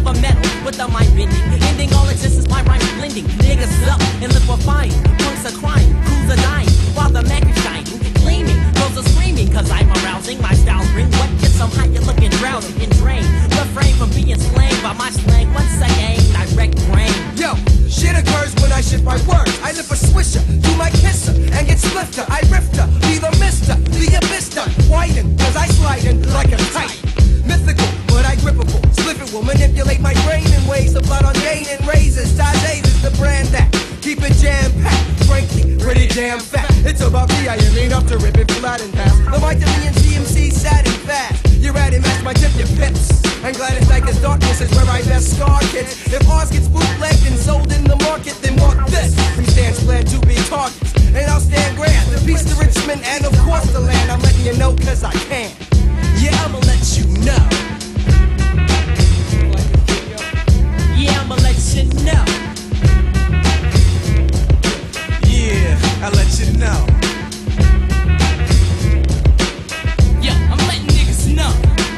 of a metal with a mind bending. Ending all existence by rhyme blending. Niggas up and liquefying. Punks are crying, crews are dying. While the Mac is shining, gleaming. Girls are screaming, cause I'm arousing. My style's bring what gets some high, you're looking drowsy and drained. Refrain from being slain by my slang. Once again, direct brain. Yo, shit occurs when I shift my words. I lift a swisher, do my kisser, and get swifter. I rift her, be the mister, the abyss done. Widen, cause I slide in like a kite. Mythical, but I grippable. Slippin' will manipulate my brain in ways the blood on gain and razors. Tajay's is the brand that keep it jam-packed. Frankly, pretty damn fat. It's about me, I ain't enough to rip it flat and pass. The mic to me and CMC sad and fast. You're at it, match my tip, your pips. And glad it's like his darkness is where I best scar kids. If ours gets bootlegged and sold in the market, then mark this. From stands planned to be targets. And I'll stand grand, the peace to Richmond, and of course the land. I'm letting you know cause I can. Yeah, I'ma let you know. Yeah, I'ma let you know. Yeah, I'll let you know. Yeah, I'm letting niggas know.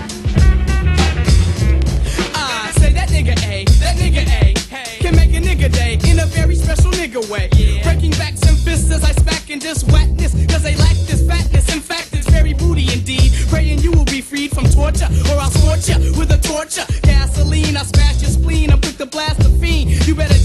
Say that nigga A, hey, can make a nigga day in a very special nigga way. Yeah. Breaking backs and fists as I smack in this whackness, cause they lack this fatness. In fact, it's very booty indeed. Praying you will be freed from torture, or I'll scorch ya with a torture. Gasoline, I smash your spleen, I'm quick to blast the fiend. You better